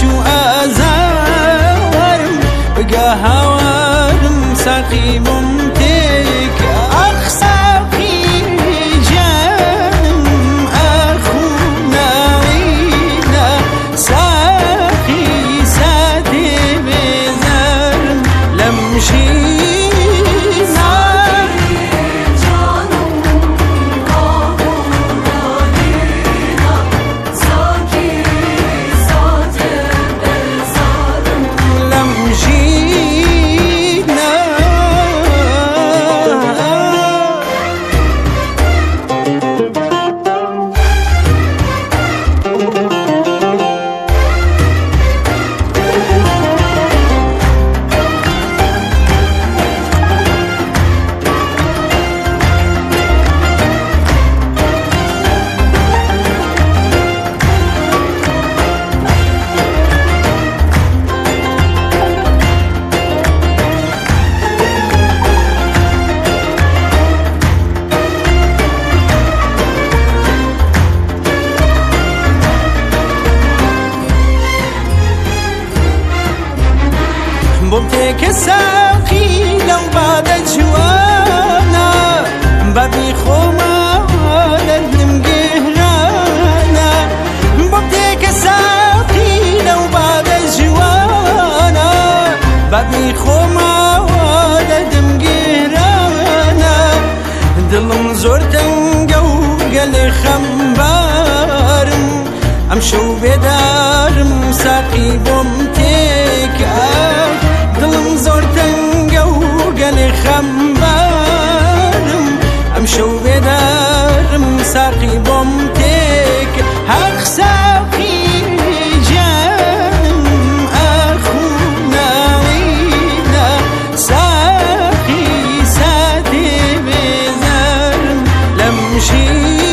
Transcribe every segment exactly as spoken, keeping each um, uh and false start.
شو أزارم بقى هوارم ساقي ممتك أخساقي جانم أخونا عينا ساقي ساتي بزارم لمشي بمتك الساقي لو بعد جوانا بابي خوما للم قهرانا بمتك الساقي لو بعد جوانا بابي خوما للم قهرانا دلم زورتن قو قل خمبارم امشو بدارم ساقي بمتك دلم زورتن قو قل خمبارم امشو بدارم ساقي بمتك حق ساقي جانم اخونا عينا ساقي ساتي بزارم لمشي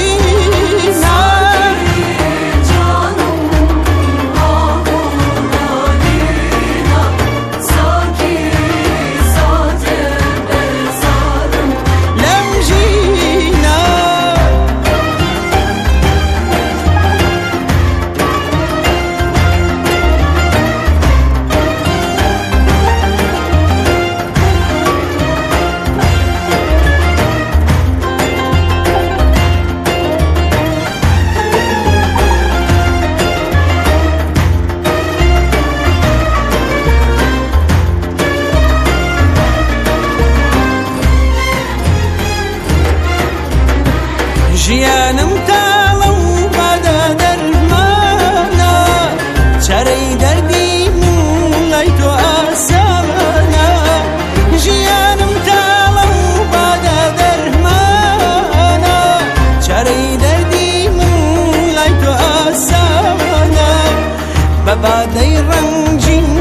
ژیانم تاڵە و بەدە دەرمانە چارەی دەردی من لای تۆ ئاسانە ژیانم تاڵە و بەدە دەرمانە چارەی دەردی من لای تۆ ئاسانە بە بادەی ڕەنگین